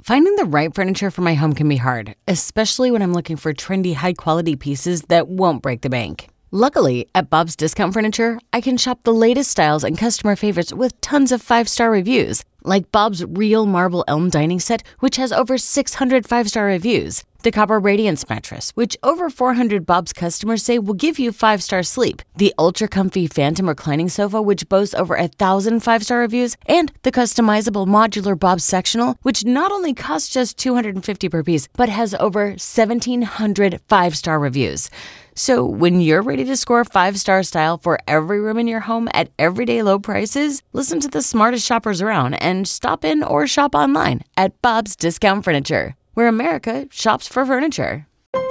Finding the right furniture for my home can be hard, especially when I'm looking for trendy, high-quality pieces that won't break the bank. Luckily, at Bob's Discount Furniture, I can shop the latest styles and customer favorites with tons of 5-star reviews, like Bob's Real Marble Elm Dining Set, which has over 600 5-star reviews. The Copper Radiance Mattress, which over 400 Bob's customers say will give you 5-star sleep. The Ultra Comfy Phantom Reclining Sofa, which boasts over 1,000 5-star reviews. And the customizable modular Bob's Sectional, which not only costs just $250 per piece, but has over 1,700 5-star reviews. So when you're ready to score 5-star style for every room in your home at everyday low prices, listen to the smartest shoppers around and stop in or shop online at Bob's Discount Furniture, where America shops for furniture.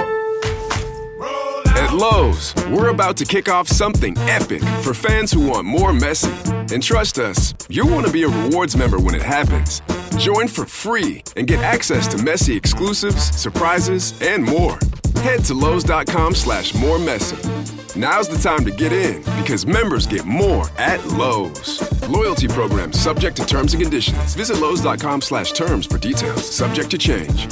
At Lowe's, we're about to kick off something epic for fans who want more Messi. And trust us, you'll want to be a rewards member when it happens. Join for free and get access to Messi exclusives, surprises, and more. Head to Lowe's.com/moremessy. Now's the time to get in because members get more at Lowe's. Loyalty program subject to terms and conditions. Visit Lowe's.com/terms for details. Subject to change.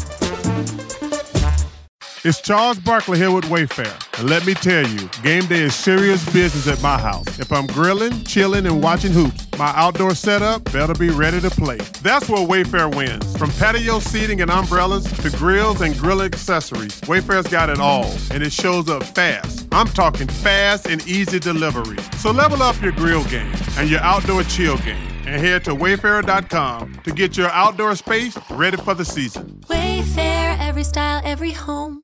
It's Charles Barkley here with Wayfair. And let me tell you, game day is serious business at my house. If I'm grilling, chilling, and watching hoops, my outdoor setup better be ready to play. That's where Wayfair wins. From patio seating and umbrellas to grills and grill accessories, Wayfair's got it all, and it shows up fast. I'm talking fast and easy delivery. So level up your grill game and your outdoor chill game, and head to Wayfair.com to get your outdoor space ready for the season. Wayfair, every style, every home.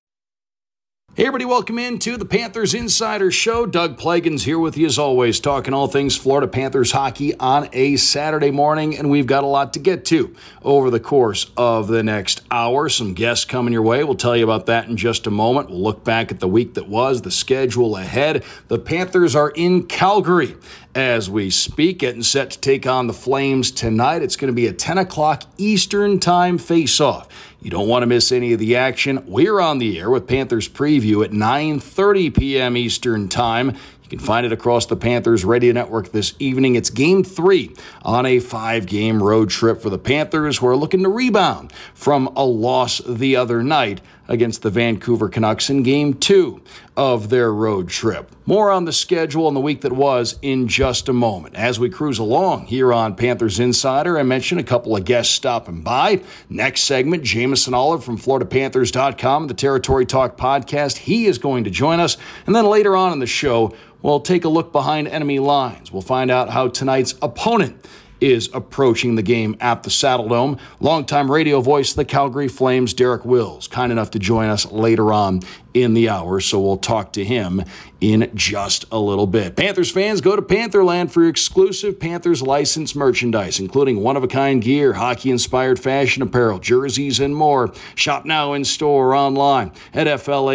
Hey everybody, welcome into the Panthers Insider Show. Doug Plagens here with you as always, talking all things Florida Panthers hockey on a Saturday morning, and we've got a lot to get to over the course of the next hour. Some guests coming your way. We'll tell you about that in just a moment. We'll look back at the week that was, the schedule ahead. The Panthers are in Calgary as we speak, getting set to take on the Flames tonight. It's going to be a 10 o'clock Eastern time face-off. You don't want to miss any of the action. We're on the air with Panthers Preview at 9:30 p.m. Eastern time. You can find it across the Panthers radio network this evening. It's Game 3 on a 5-game road trip for the Panthers, who are looking to rebound from a loss the other night against the Vancouver Canucks in Game 2 of their road trip. More on the schedule and the week that was in just a moment. As we cruise along here on Panthers Insider, I mentioned a couple of guests stopping by. Next segment, Jameson Olive from FloridaPanthers.com, the Territory Talk podcast. He is going to join us. And then later on in the show, we'll take a look behind enemy lines. We'll find out how tonight's opponent is approaching the game at the Saddledome. Longtime radio voice of the Calgary Flames, Derek Wills, kind enough to join us later on in the hour, so we'll talk to him in just a little bit. Panthers fans, go to Pantherland for your exclusive Panthers licensed merchandise, including one-of-a-kind gear, hockey-inspired fashion apparel, jerseys, and more. Shop now in store or online at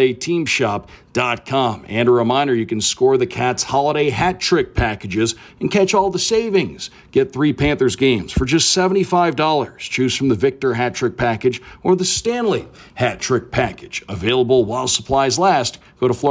FLAteamshop.com. And a reminder, you can score the Cats holiday hat trick packages and catch all the savings. Get 3 Panthers games for just $75. Choose from the Victor hat trick package or the Stanley hat trick package. Available while supplies last. Go to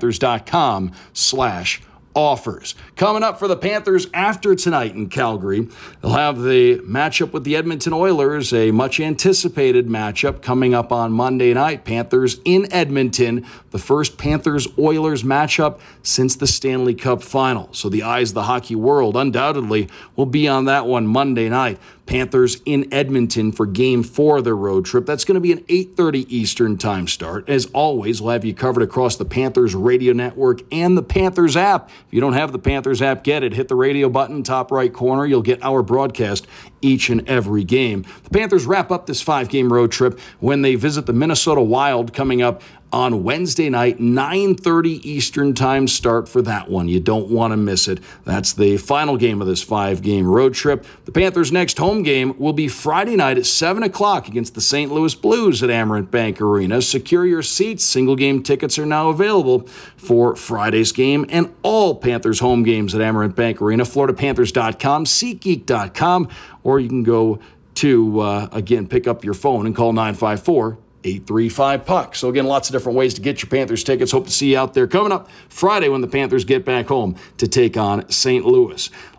FloridaPanthers.com/offers. Coming up for the Panthers after tonight in Calgary, they'll have the matchup with the Edmonton Oilers, a much-anticipated matchup coming up on Monday night. Panthers in Edmonton, the first Panthers-Oilers matchup since the Stanley Cup final. So the eyes of the hockey world undoubtedly will be on that one Monday night. Panthers in Edmonton for Game 4 of their road trip. That's going to be an 8:30 Eastern time start. As always, we'll have you covered across the Panthers radio network and the Panthers app. If you don't have the Panthers app, get it. Hit the radio button, top right corner. You'll get our broadcast each and every game. The Panthers wrap up this 5-game road trip when they visit the Minnesota Wild coming up on Wednesday night, 9:30 Eastern time start for that one. You don't want to miss it. That's the final game of this 5-game road trip. The Panthers' next home game will be Friday night at 7 o'clock against the St. Louis Blues at Amerant Bank Arena. Secure your seats. Single-game tickets are now available for Friday's game and all Panthers home games at Amerant Bank Arena. FloridaPanthers.com, SeatGeek.com, or you can go to, again, pick up your phone and call 954-835-PUCK. So again, lots of different ways to get your Panthers tickets. Hope to see you out there coming up Friday when the Panthers get back home to take on St. Louis.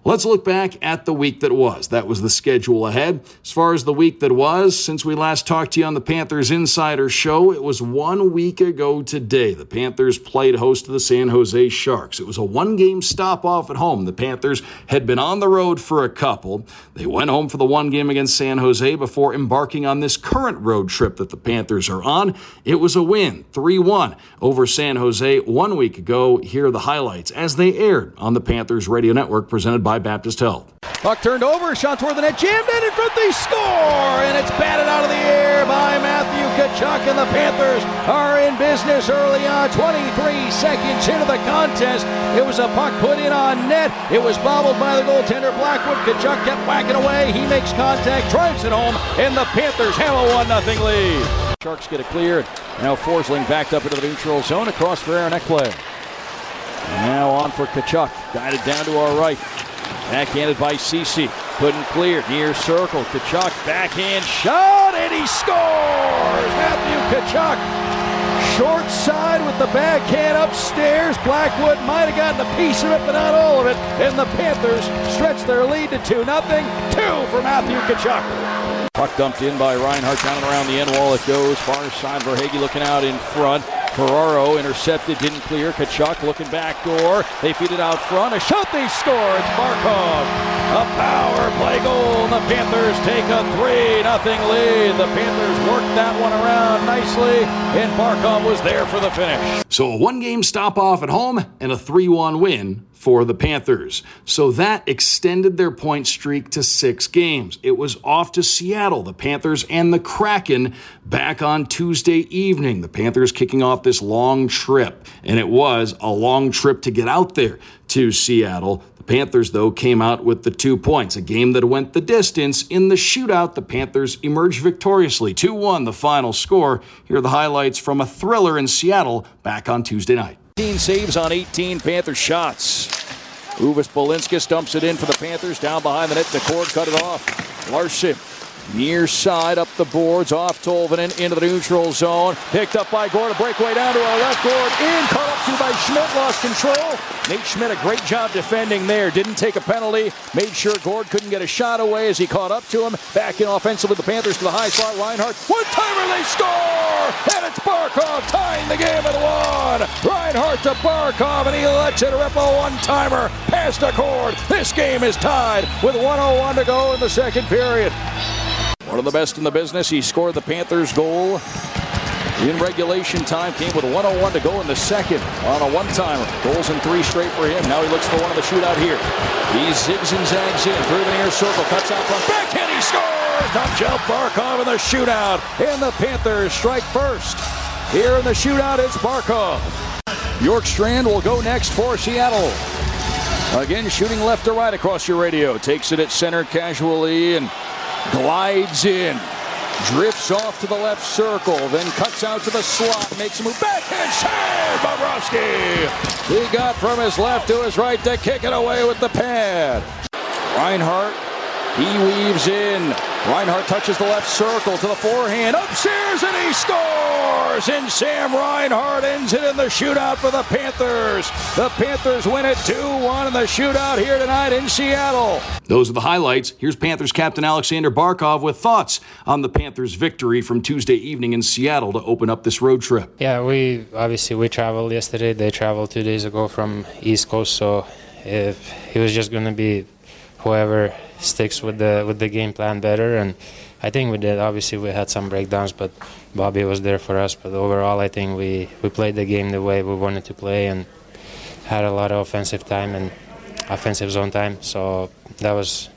Let's look back at the week that was. That was the schedule ahead. As far as the week that was, since we last talked to you on the Panthers Insider Show, it was 1 week ago today. The Panthers played host to the San Jose Sharks. It was a one-game stop-off at home. The Panthers had been on the road for a couple. They went home for the one game against San Jose before embarking on this current road trip that the Panthers are on. It was a win, 3-1 over San Jose 1 week ago. Here are the highlights as they aired on the Panthers Radio Network, presented by Baptist Health. Puck turned over, shot toward the net, jammed in front, they score, and it's batted out of the air by Matthew Tkachuk, and the Panthers are in business early on, 23 seconds into the contest. It was a puck put in on net. It was bobbled by the goaltender Blackwood. Tkachuk kept whacking away. He makes contact, drives it home, and the Panthers have a 1-0 lead. Sharks get it cleared. Now Forsling backed up into the neutral zone across for Aaron Ekblad. Now on for Tkachuk, guided down to our right. Backhanded by Ceci. Couldn't clear. Near circle. Tkachuk backhand shot, and he scores! Matthew Tkachuk. Short side with the backhand upstairs. Blackwood might have gotten a piece of it, but not all of it. And the Panthers stretch their lead to 2-0. 2 for Matthew Tkachuk. Puck dumped in by Reinhart down and around the end wall. It goes far side. Verhaeghe looking out in front. Ferraro intercepted, didn't clear. Tkachuk looking back door. They feed it out front. A shot, they score. It's Barkov. A power play goal. And the Panthers take a 3-0 lead. The Panthers worked that one around nicely, and Barkov was there for the finish. So a one-game stop-off at home and a 3-1 win for the Panthers. So that extended their point streak to 6 games. It was off to Seattle, the Panthers and the Kraken back on Tuesday evening. The Panthers kicking off this long trip, and it was a long trip to get out there to Seattle. The Panthers, though, came out with the 2 points, a game that went the distance. In the shootout, the Panthers emerged victoriously. 2-1 the final score. Here are the highlights from a thriller in Seattle back on Tuesday night. 18 saves on 18 Panthers shots. Uvis Bolinskas dumps it in for the Panthers. Down behind the net, Decord cut it off. Larson, near side, up the boards, off Tolvanen, into the neutral zone. Picked up by Gord, a breakaway down to our left. Gord in, caught up to by Schmidt, lost control. Nate Schmidt, a great job defending there. Didn't take a penalty. Made sure Gord couldn't get a shot away as he caught up to him. Back in offensively, the Panthers to the high slot. Reinhart, one-timer, they score! And it's Barkov tying the game at 1. Reinhart to Barkov, and he lets it rip a one-timer past the Gord. This game is tied with 1:01 to go in the second period. One of the best in the business. He scored the Panthers' goal in regulation time. Came with 1:01 to go in the second on a one-timer. Goals in 3 straight for him. Now he looks for one of the shootout here. He zigs and zags in through the near circle. Cuts out front. Backhand, he scores! Top shelf Barkov in the shootout. And the Panthers strike first. Here in the shootout, it's Barkov. York Strand will go next for Seattle. Again, shooting left to right across your radio. Takes it at center casually and glides in, drifts off to the left circle, then cuts out to the slot, makes a move, backhand save, Bobrovsky! He got from his left to his right to kick it away with the pad. Reinhart, he weaves in. Reinhart touches the left circle to the forehand, upstairs, and he scores! And Sam Reinhart ends it in the shootout for the Panthers. The Panthers win it 2-1 in the shootout here tonight in Seattle. Those are the highlights. Here's Panthers captain Alexander Barkov with thoughts on the Panthers' victory from Tuesday evening in Seattle to open up this road trip. Yeah, we traveled yesterday. They traveled 2 days ago from East Coast, so it was just going to be whoever sticks with the game plan better, and I think we did. Obviously, we had some breakdowns, but Bobby was there for us. But overall, I think we played the game the way we wanted to play and had a lot of offensive time and offensive zone time. So that was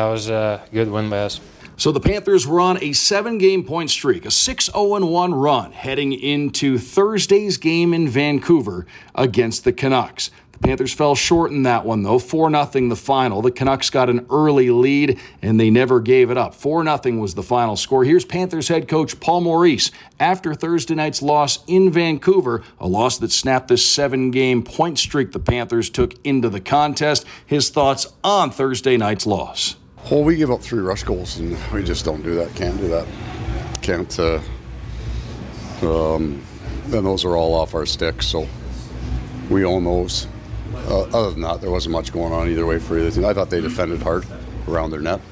a good win by us. So the Panthers were on a 7-game point streak, a 6-0-1 run heading into Thursday's game in Vancouver against the Canucks. The Panthers fell short in that one, though. 4-0 the final. The Canucks got an early lead, and they never gave it up. 4-0 was the final score. Here's Panthers head coach Paul Maurice after Thursday night's loss in Vancouver, a loss that snapped the 7-game point streak the Panthers took into the contest. His thoughts on Thursday night's loss. Well, we give up 3 rush goals, and we just don't do that. Can't do that. Can't. And those are all off our sticks, so we own those. Other than that, there wasn't much going on either way for either team. I thought they defended hard around their net.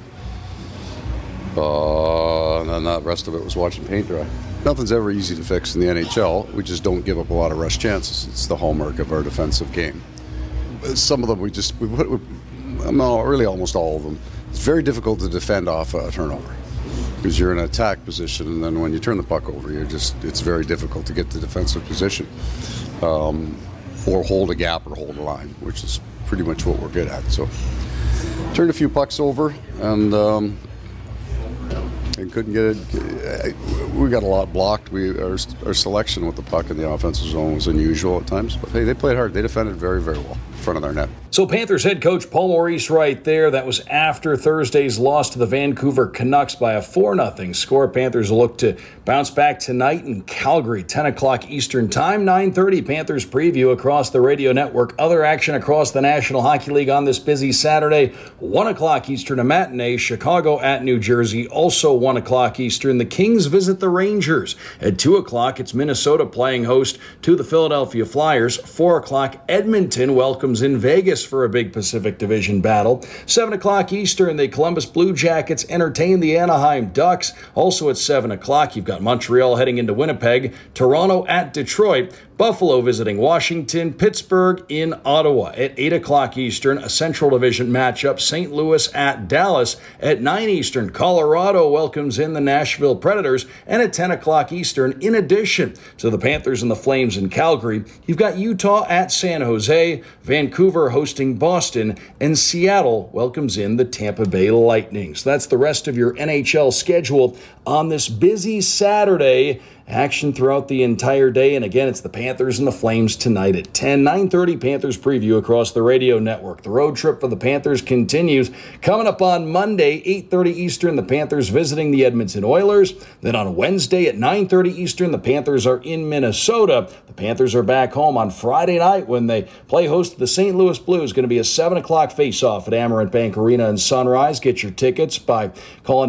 And then the rest of it was watching paint dry. Nothing's ever easy to fix in the NHL. We just don't give up a lot of rush chances. It's the hallmark of our defensive game. Some of them really almost all of them. It's very difficult to defend off a turnover because you're in an attack position, and then when you turn the puck over, it's very difficult to get the defensive position or hold a gap or hold a line, which is pretty much what we're good at. So turned a few pucks over and couldn't get it. We got a lot blocked. Our selection with the puck in the offensive zone was unusual at times, but hey, they played hard. They defended very, very well in front of their net. So Panthers head coach Paul Maurice right there. That was after Thursday's loss to the Vancouver Canucks by a 4-0 score. Panthers will look to bounce back tonight in Calgary, 10 o'clock Eastern Time, 9:30 Panthers preview across the radio network. Other action across the National Hockey League on this busy Saturday, 1 o'clock Eastern, a matinee, Chicago at New Jersey. Also 1 o'clock Eastern, the Kings visit the Rangers. At 2 o'clock, it's Minnesota playing host to the Philadelphia Flyers. 4 o'clock, Edmonton welcomes in Vegas for a big Pacific Division battle. 7 o'clock Eastern, the Columbus Blue Jackets entertain the Anaheim Ducks. Also at 7 o'clock, you've got Montreal heading into Winnipeg, Toronto at Detroit, Buffalo visiting Washington, Pittsburgh in Ottawa. At 8 o'clock Eastern, a Central Division matchup, St. Louis at Dallas. At 9 Eastern, Colorado welcomes in the Nashville Predators. And at 10 o'clock Eastern, in addition to the Panthers and the Flames in Calgary, you've got Utah at San Jose, Vancouver hosting Boston, and Seattle welcomes in the Tampa Bay Lightning. So that's the rest of your NHL schedule on this busy Saturday. Action throughout the entire day. And again, it's the Panthers and the Flames tonight at 10. 9:30 Panthers preview across the radio network. The road trip for the Panthers continues. Coming up on Monday, 8:30 Eastern, the Panthers visiting the Edmonton Oilers. Then on Wednesday at 9:30 Eastern, the Panthers are in Minnesota. The Panthers are back home on Friday night when they play host to the St. Louis Blues. Going to be a 7 o'clock face-off at Amerant Bank Arena in Sunrise. Get your tickets by calling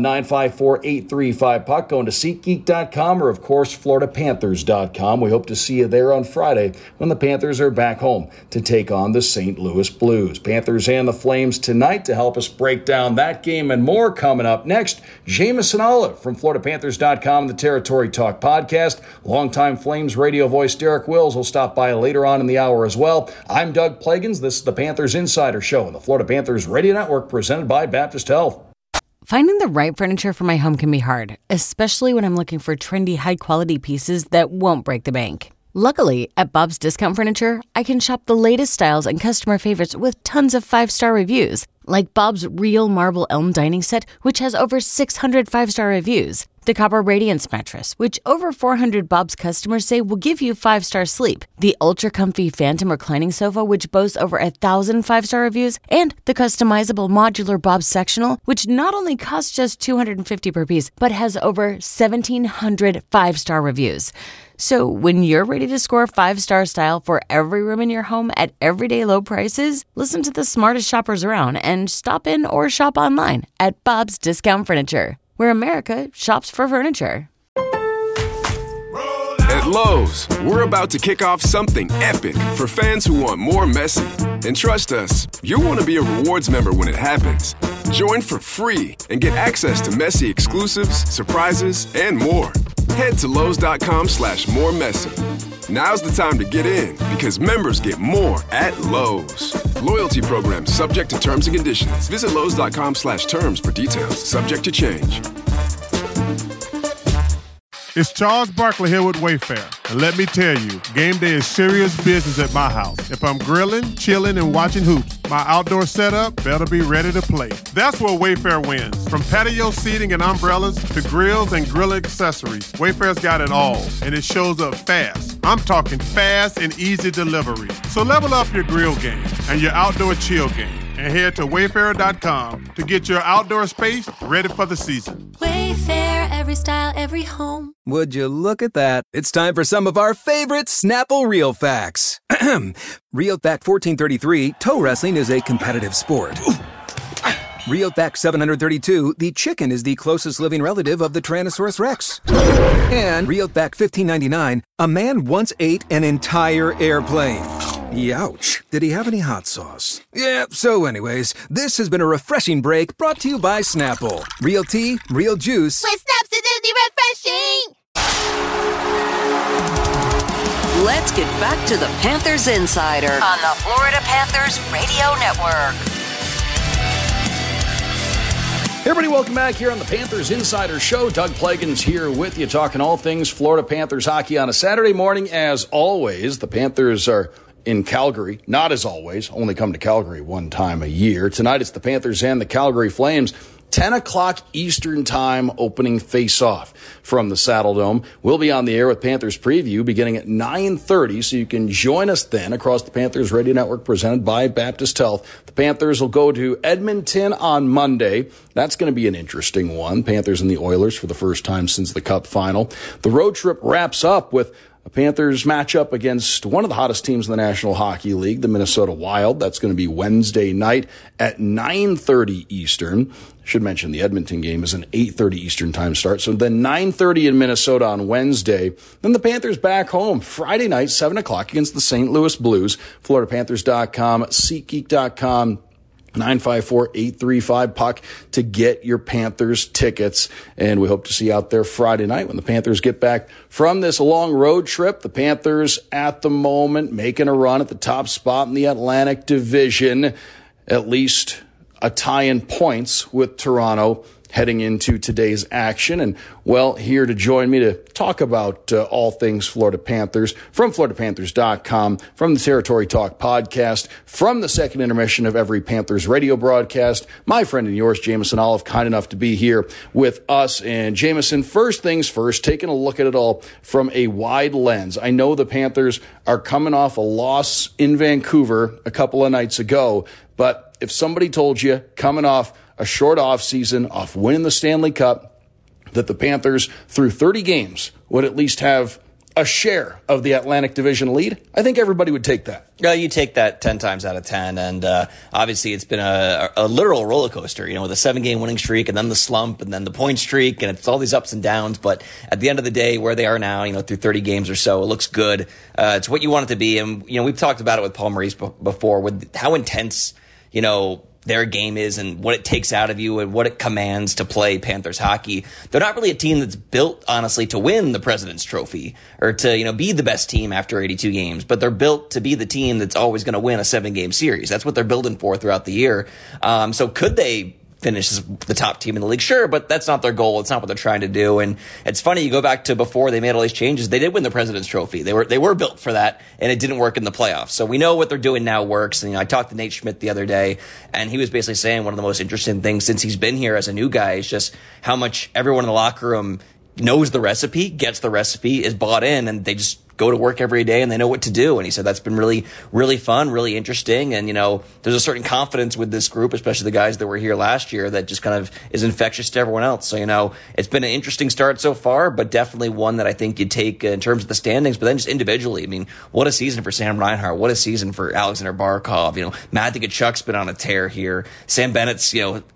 954-835-PUCK, going to SeatGeek.com, or of course FloridaPanthers.com. We hope to see you there on Friday when the Panthers are back home to take on the St. Louis Blues. Panthers and the Flames tonight. To help us break down that game and more coming up next, Jameson Olive from FloridaPanthers.com, the Territory Talk podcast. Longtime Flames radio voice Derek Wills will stop by later on in the hour as well. I'm Doug Plagans. This is the Panthers Insider Show on the Florida Panthers Radio Network, presented by Baptist Health. Finding the right furniture for my home can be hard, especially when I'm looking for trendy, high-quality pieces that won't break the bank. Luckily, at Bob's Discount Furniture, I can shop the latest styles and customer favorites with tons of 5-star reviews, like Bob's Real Marble Elm Dining Set, which has over 600 5-star reviews. The Copper Radiance Mattress, which over 400 Bob's customers say will give you 5-star sleep. The Ultra Comfy Phantom Reclining Sofa, which boasts over 1,000 5-star reviews. And the customizable modular Bob's Sectional, which not only costs just $250 per piece, but has over 1,700 5-star reviews. So when you're ready to score 5-star style for every room in your home at everyday low prices, listen to the smartest shoppers around and stop in or shop online at Bob's Discount Furniture, where America shops for furniture. At Lowe's, we're about to kick off something epic for fans who want more Messi. And trust us, you'll want to be a rewards member when it happens. Join for free and get access to Messi exclusives, surprises, and more. Head to Lowe's.com/more Messi. Now's the time to get in because members get more at Lowe's. Loyalty program subject to terms and conditions. Visit Lowe's.com/terms for details. Subject to change. It's Charles Barkley here with Wayfair. And let me tell you, game day is serious business at my house. If I'm grilling, chilling, and watching hoops, my outdoor setup better be ready to play. That's where Wayfair wins. From patio seating and umbrellas to grills and grill accessories, Wayfair's got it all, and it shows up fast. I'm talking fast and easy delivery. So level up your grill game and your outdoor chill game, and head to Wayfair.com to get your outdoor space ready for the season. Wayfair, every style, every home. Would you look at that? It's time for some of our favorite Snapple Real Facts. Real Fact 1433, toe wrestling is a competitive sport. Real Fact 732, the chicken is the closest living relative of the Tyrannosaurus Rex. And Real Fact 1599, a man once ate an entire airplane. Youch. Did he have any hot sauce? Yeah, so anyways, this has been a refreshing break brought to you by Snapple. Real tea, real juice. With Snap's acidity refreshing! Let's get back to the Panthers Insider on the Florida Panthers Radio Network. Hey everybody, welcome back here on the Panthers Insider Show. Doug Plagens here with you, talking all things Florida Panthers hockey on a Saturday morning. As always, the Panthers are in Calgary. Not as always, only come to Calgary one time a year. Tonight it's the Panthers and the Calgary Flames. 10 o'clock Eastern time opening face-off from the Saddledome. We'll be on the air with Panthers Preview beginning at 9:30, so you can join us then across the Panthers Radio Network presented by Baptist Health. The Panthers will go to Edmonton on Monday. That's going to be an interesting one. Panthers and the Oilers for the first time since the Cup final. The road trip wraps up with a Panthers matchup against one of the hottest teams in the National Hockey League, the Minnesota Wild. That's going to be Wednesday night at 9:30 Eastern. Should mention the Edmonton game is an 8:30 Eastern time start. So then 9:30 in Minnesota on Wednesday. Then the Panthers back home Friday night, 7 o'clock against the St. Louis Blues. FloridaPanthers.com, SeatGeek.com. 954-835-PUCK to get your Panthers tickets. And we hope to see you out there Friday night when the Panthers get back from this long road trip. The Panthers at the moment making a run at the top spot in the Atlantic Division, at least a tie in points with Toronto heading into today's action. And, well, here to join me to talk about all things Florida Panthers, from FloridaPanthers.com, from the Territory Talk podcast, from the second intermission of every Panthers radio broadcast, my friend and yours, Jameson Olive, kind enough to be here with us. And, Jameson, first things first, taking a look at it all from a wide lens. I know the Panthers are coming off a loss in Vancouver a couple of nights ago, but if somebody told you, coming off a short offseason, off winning the Stanley Cup, that the Panthers, through 30 games, would at least have a share of the Atlantic Division lead, I think everybody would take that. Yeah, you take that 10 times out of 10, and obviously it's been a literal roller coaster, with a 7-game winning streak, and then the slump, and then the point streak, and it's all these ups and downs. But at the end of the day, where they are now, through 30 games or so, it looks good. It's what you want it to be, and we've talked about it with Paul Maurice before, with how intense their game is and what it takes out of you and what it commands to play Panthers hockey. They're not really a team that's built, honestly, to win the President's Trophy or to, be the best team after 82 games, but they're built to be the team that's always going to win a 7-game series. That's what they're building for throughout the year. So could they finish as the top team in the league? Sure, but that's not their goal. It's not what they're trying to do. And it's funny, you go back to before they made all these changes, they did win the President's Trophy. They were built for that, and it didn't work in the playoffs. So we know what they're doing now works. And I talked to Nate Schmidt the other day, and he was basically saying one of the most interesting things since he's been here as a new guy is just how much everyone in the locker room knows the recipe, gets the recipe, is bought in, and they just go to work every day and they know what to do. And he said that's been really, really fun, really interesting. And, there's a certain confidence with this group, especially the guys that were here last year, that just kind of is infectious to everyone else. So, it's been an interesting start so far, but definitely one that I think you'd take in terms of the standings, but then just individually. What a season for Sam Reinhart. What a season for Alexander Barkov. Matthew Tkachuk's been on a tear here. Sam Bennett's,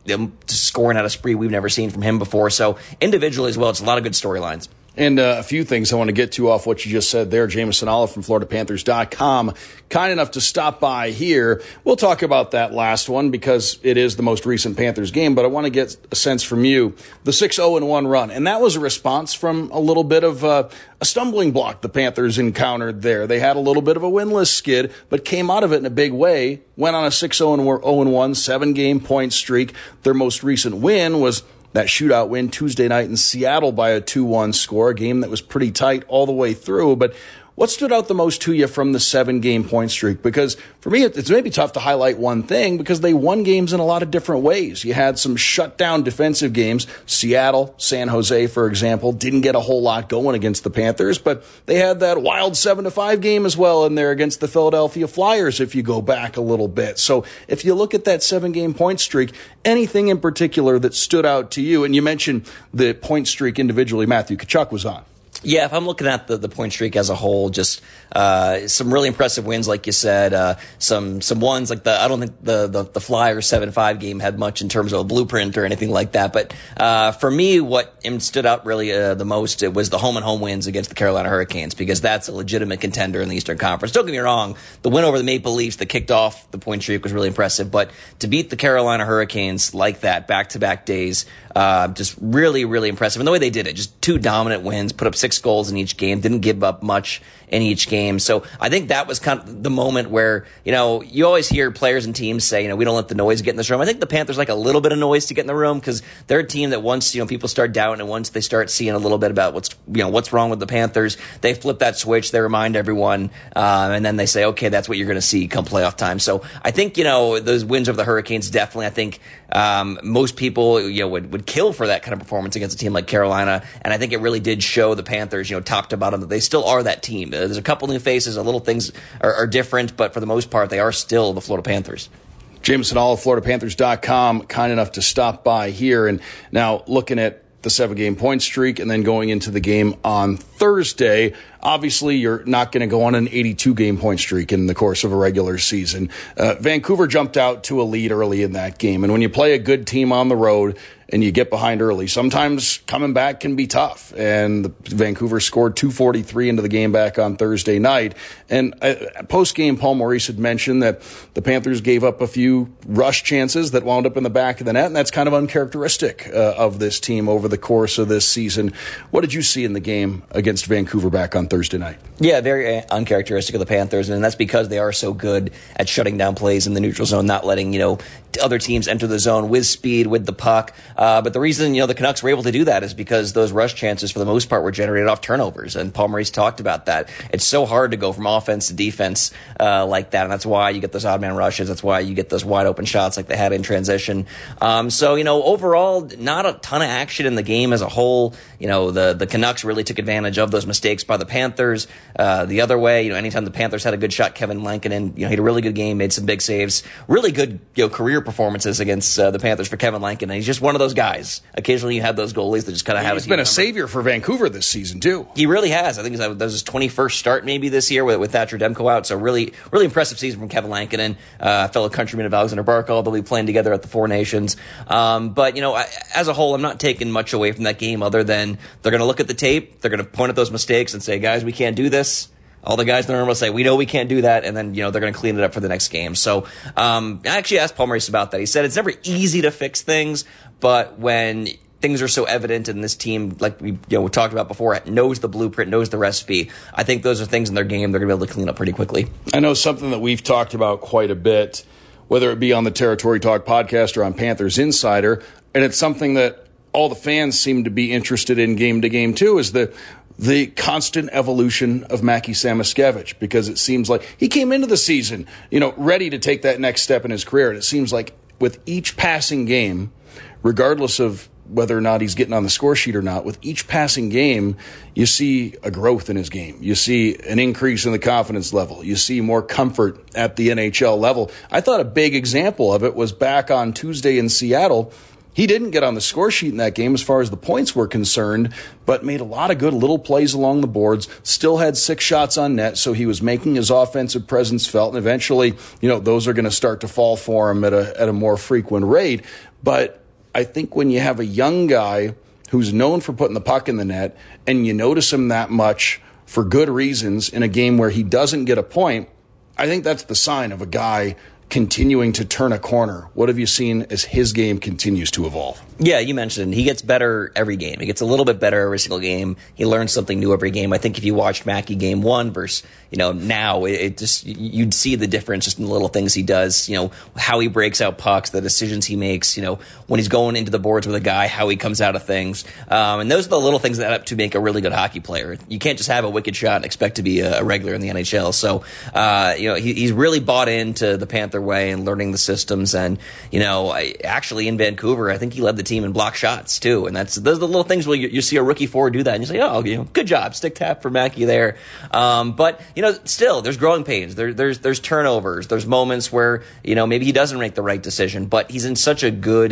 scoring at a spree we've never seen from him before. So individually as well, it's a lot of good storylines. And a few things I want to get to off what you just said there. Jameson Olive from FloridaPanthers.com, kind enough to stop by here. We'll talk about that last one because it is the most recent Panthers game, but I want to get a sense from you. The 6-0-1 run, and that was a response from a little bit of a stumbling block the Panthers encountered there. They had a little bit of a winless skid, but came out of it in a big way, went on a 6-0-1, 7-game point streak. Their most recent win was that shootout win Tuesday night in Seattle by a 2-1 score, a game that was pretty tight all the way through. But what stood out the most to you from the 7-game point streak? Because for me, it's maybe tough to highlight one thing because they won games in a lot of different ways. You had some shutdown defensive games. Seattle, San Jose, for example, didn't get a whole lot going against the Panthers, but they had that wild 7-5 game as well in there against the Philadelphia Flyers if you go back a little bit. So if you look at that 7-game point streak, anything in particular that stood out to you? And you mentioned the point streak individually Matthew Tkachuk was on. Yeah, if I'm looking at the point streak as a whole, just some really impressive wins, like you said. Some ones like I don't think the Flyers 7-5 game had much in terms of a blueprint or anything like that. But for me, what stood out really the most it was the home and home wins against the Carolina Hurricanes, because that's a legitimate contender in the Eastern Conference. Don't get me wrong, the win over the Maple Leafs that kicked off the point streak was really impressive. But to beat the Carolina Hurricanes like that back-to-back days, just really, really impressive. And the way they did it, just 2 dominant wins, put up 6 goals in each game, didn't give up much in each game. So I think that was kind of the moment where, you always hear players and teams say, we don't let the noise get in this room. I think the Panthers like a little bit of noise to get in the room, because they're a team that once, people start doubting, and once they start seeing a little bit about what's wrong with the Panthers, they flip that switch, they remind everyone, and then they say, okay, that's what you're going to see come playoff time. So I think, those wins over the Hurricanes definitely, I think, most people, would kill for that kind of performance against a team like Carolina. And I think it really did show the Panthers, top to bottom, that they still are that team. There's a couple new faces, a little things are different, but for the most part, they are still the Florida Panthers. Jameson Hall of FloridaPanthers.com, kind enough to stop by here. And now looking at the 7-game point streak and then going into the game on Thursday, obviously you're not going to go on an 82-game point streak in the course of a regular season. Vancouver jumped out to a lead early in that game. And when you play a good team on the road and you get behind early, sometimes coming back can be tough. And Vancouver scored 2:43 into the game back on Thursday night. And post-game, Paul Maurice had mentioned that the Panthers gave up a few rush chances that wound up in the back of the net, and that's kind of uncharacteristic of this team over the course of this season. What did you see in the game against Vancouver back on Thursday night? Yeah, very uncharacteristic of the Panthers, and that's because they are so good at shutting down plays in the neutral zone, not letting, other teams enter the zone with speed, with the puck. But the reason, the Canucks were able to do that is because those rush chances, for the most part, were generated off turnovers. And Paul Maurice talked about that. It's so hard to go from offense to defense like that. And that's why you get those odd man rushes. That's why you get those wide open shots like they had in transition. So, overall, not a ton of action in the game as a whole. The Canucks really took advantage of those mistakes by the Panthers. The other way, anytime the Panthers had a good shot, Kevin Lankinen, he had a really good game, made some big saves. Really good, career performances against the Panthers for Kevin Lankinen. He's just one of those guys. Occasionally you have those goalies that just kind of have. He's been a savior for Vancouver this season too. He really has. I think that was his 21st start maybe this year with Thatcher Demko out. So really, really impressive season from Kevin Lankinen, fellow countryman of Alexander Barkov. They'll be playing together at the Four Nations. But as a whole, I'm not taking much away from that game other than they're going to look at the tape, they're going to point at those mistakes and say, guys, we can't do this. All the guys in the room will say, we know we can't do that, and then, they're going to clean it up for the next game. So I actually asked Paul Maurice about that. He said it's never easy to fix things, but when things are so evident and this team, like we talked about before, knows the blueprint, knows the recipe, I think those are things in their game they're going to be able to clean up pretty quickly. I know something that we've talked about quite a bit, whether it be on the Territory Talk podcast or on Panthers Insider, and it's something that all the fans seem to be interested in game to game too, is the constant evolution of Mackie Samoskevich, because it seems like he came into the season, ready to take that next step in his career. And it seems like with each passing game, regardless of whether or not he's getting on the score sheet or not, with each passing game, you see a growth in his game. You see an increase in the confidence level. You see more comfort at the NHL level. I thought a big example of it was back on Tuesday in Seattle. He didn't get on the score sheet in that game as far as the points were concerned, but made a lot of good little plays along the boards, still had 6 shots on net, so he was making his offensive presence felt, and eventually, those are going to start to fall for him at a more frequent rate. But I think when you have a young guy who's known for putting the puck in the net, and you notice him that much for good reasons in a game where he doesn't get a point, I think that's the sign of a guy continuing to turn a corner. What have you seen as his game continues to evolve? Yeah, you mentioned he gets better every game. He gets a little bit better every single game. He learns something new every game. I think if you watched Mackie game 1 versus, now, it just, you'd see the difference just in the little things he does, how he breaks out pucks, the decisions he makes, when he's going into the boards with a guy, how he comes out of things. And those are the little things that add up to make a really good hockey player. You can't just have a wicked shot and expect to be a regular in the NHL. So, he's really bought into the Panther way and learning the systems. And, actually in Vancouver, I think he led the team in block shots too. And those are the little things where you see a rookie forward do that and you say, oh, good job. Stick tap for Mackie there. But, still there's growing pains. There's turnovers. There's moments where, maybe he doesn't make the right decision, but he's in such a good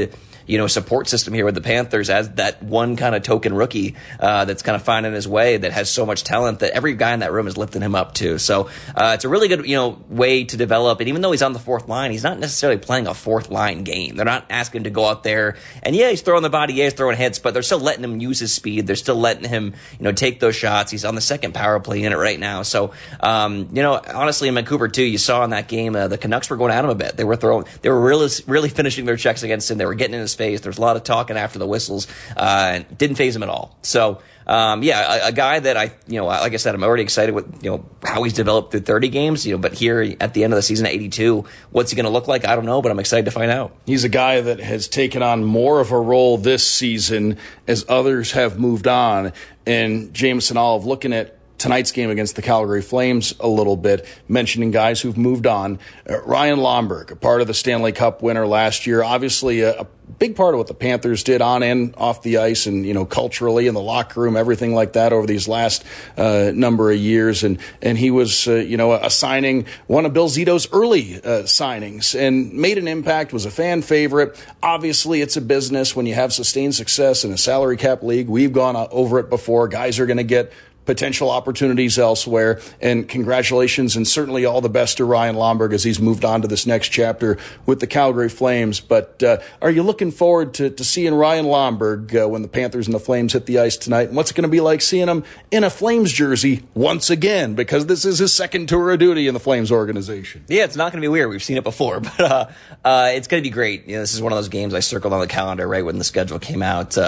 support system here with the Panthers as that one kind of token rookie that's kind of finding his way, that has so much talent that every guy in that room is lifting him up too. So it's a really good way to develop. And even though he's on the fourth line, he's not necessarily playing a fourth line game. They're not asking him to go out there and he's throwing the body, he's throwing hits, but they're still letting him use his speed. They're still letting him take those shots. He's on the second power play in it right now. So honestly, in Vancouver too, you saw in that game the Canucks were going at him a bit. They were really finishing their checks against him. They were getting in his face. There's a lot of talking after the whistles. Didn't faze him at all. So a guy that like I said, I'm already excited with how he's developed through 30 games. But here at the end of the season at 82, what's he going to look like? I don't know, but I'm excited to find out. He's a guy that has taken on more of a role this season as others have moved on. And Jameson Olive, looking at tonight's game against the Calgary Flames a little bit, mentioning guys who've moved on. Ryan Lomberg, a part of the Stanley Cup winner last year, obviously a big part of what the Panthers did on and off the ice and, culturally in the locker room, everything like that over these last number of years. And he was, a signing, one of Bill Zito's early signings, and made an impact, was a fan favorite. Obviously, it's a business. When you have sustained success in a salary cap league, we've gone over it before. Guys are going to get potential opportunities elsewhere, and congratulations and certainly all the best to Ryan Lomberg as he's moved on to this next chapter with the Calgary Flames. But are you looking forward to seeing Ryan Lomberg when the Panthers and the Flames hit the ice tonight? And what's it going to be like seeing him in a Flames jersey once again, because this is his second tour of duty in the Flames organization? Yeah, it's not going to be weird. We've seen it before, but it's going to be great. This is one of those games I circled on the calendar right when the schedule came out.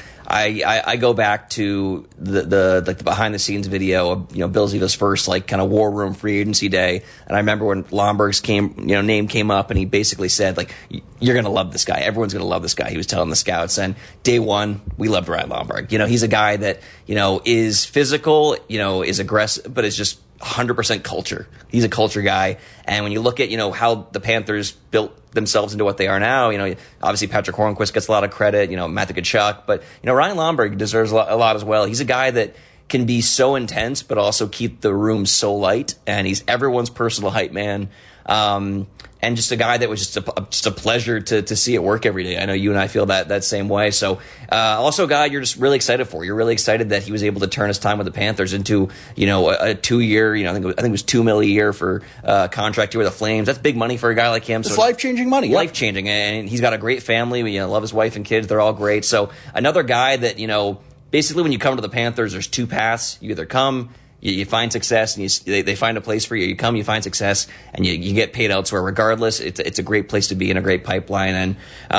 I go back to the behind the scenes video of Bill Zito's first kind of war room free agency day, and I remember when Lomberg's name came up, and he basically said you're gonna love this guy, everyone's gonna love this guy. He was telling the scouts, and day one we loved Ryan Lomberg. He's a guy that is physical, is aggressive, but is just 100% culture. He's a culture guy, and when you look at how the Panthers built themselves into what they are now, obviously Patrick Hornquist gets a lot of credit, Matthew Tkachuk, but Ryan Lomberg deserves a lot as well. He's a guy that can be so intense, but also keep the room so light, and he's everyone's personal hype man. And just a guy that was just a pleasure to see it work every day. I know you and I feel that same way. So also a guy you're just really excited for. You're really excited that he was able to turn his time with the Panthers into a 2-year, I think it was $2 million a year for contract here with the Flames. That's big money for a guy like him. It's life-changing money. Life-changing, and he's got a great family. We love his wife and kids. They're all great. So another guy that basically when you come to the Panthers, there's two paths. You either come, you find success, and they find a place for you. You come, you find success, and you get paid elsewhere. Regardless, it's a great place to be in, a great pipeline. And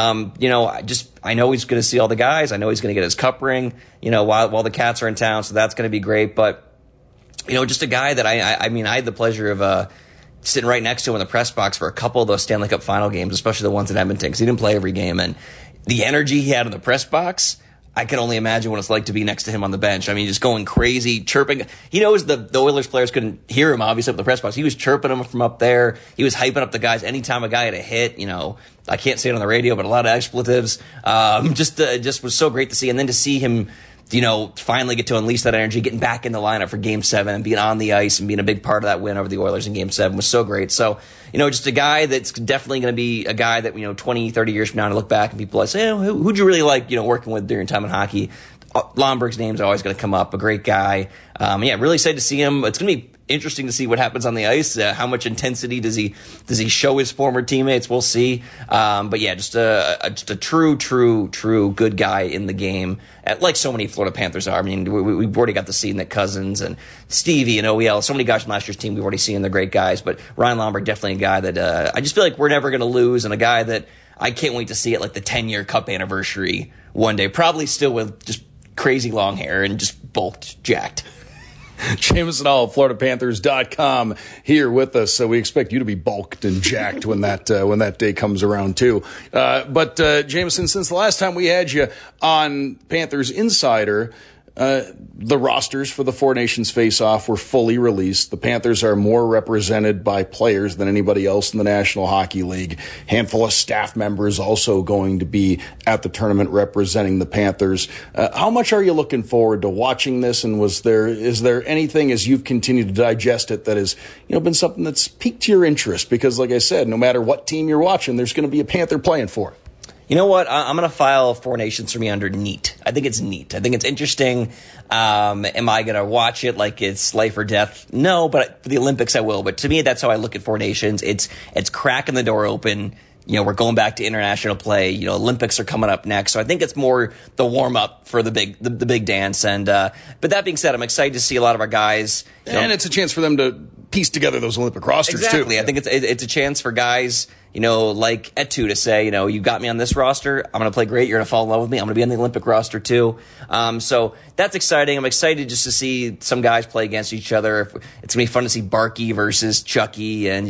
I know he's going to see all the guys. I know he's going to get his cup ring. While the Cats are in town, so that's going to be great. But just a guy that I had the pleasure of sitting right next to him in the press box for a couple of those Stanley Cup final games, especially the ones in Edmonton, because he didn't play every game, and the energy he had in the press box, I can only imagine what it's like to be next to him on the bench. I mean, just going crazy, chirping. He knows the Oilers players couldn't hear him, obviously, up the press box. He was chirping them from up there. He was hyping up the guys. Anytime a guy had a hit, I can't say it on the radio, but a lot of expletives. Just was so great to see. And then to see him, finally get to unleash that energy, getting back in the lineup for Game 7 and being on the ice and being a big part of that win over the Oilers in Game 7 was so great. So, just a guy that's definitely going to be a guy that, 20, 30 years from now to look back and people say, who'd you really like, working with during time in hockey? Lomberg's name's always going to come up. A great guy. Really excited to see him. It's going to be interesting to see what happens on the ice. How much intensity does he show his former teammates? We'll see. Just a true good guy in the game, like so many Florida Panthers are. I mean, we've already got to see Nick Cousins and Stevie and OEL. So many guys from last year's team we've already seen. They're great guys. But Ryan Lomberg, definitely a guy that I just feel like we're never going to lose, and a guy that I can't wait to see at the 10-year Cup anniversary one day. Probably still with just crazy long hair and just bulked, jacked. Jameson Olive, FloridaPanthers.com, here with us. So we expect you to be bulked and jacked when that day comes around too. But Jameson, since the last time we had you on Panthers Insider, the rosters for the Four Nations face-off were fully released. The Panthers are more represented by players than anybody else in the National Hockey League. Handful of staff members also going to be at the tournament representing the Panthers. How much are you looking forward to watching this? And is there anything as you've continued to digest it that has been something that's piqued your interest? Because like I said, no matter what team you're watching, there's going to be a Panther playing for it. You know what? I'm going to file Four Nations for me under neat. I think it's neat. I think it's interesting. Am I going to watch it like it's life or death? No, but for the Olympics I will. But to me, that's how I look at Four Nations. It's cracking the door open. We're going back to international play. Olympics are coming up next. So I think it's more the warm-up for the big dance. And but that being said, I'm excited to see a lot of our guys. And it's a chance for them to piece together those Olympic rosters, too. Exactly. I think it's a chance for guys, like Etu to say, you got me on this roster. I'm going to play great. You're going to fall in love with me. I'm going to be on the Olympic roster, too. So that's exciting. I'm excited just to see some guys play against each other. It's going to be fun to see Barkey versus Chucky and,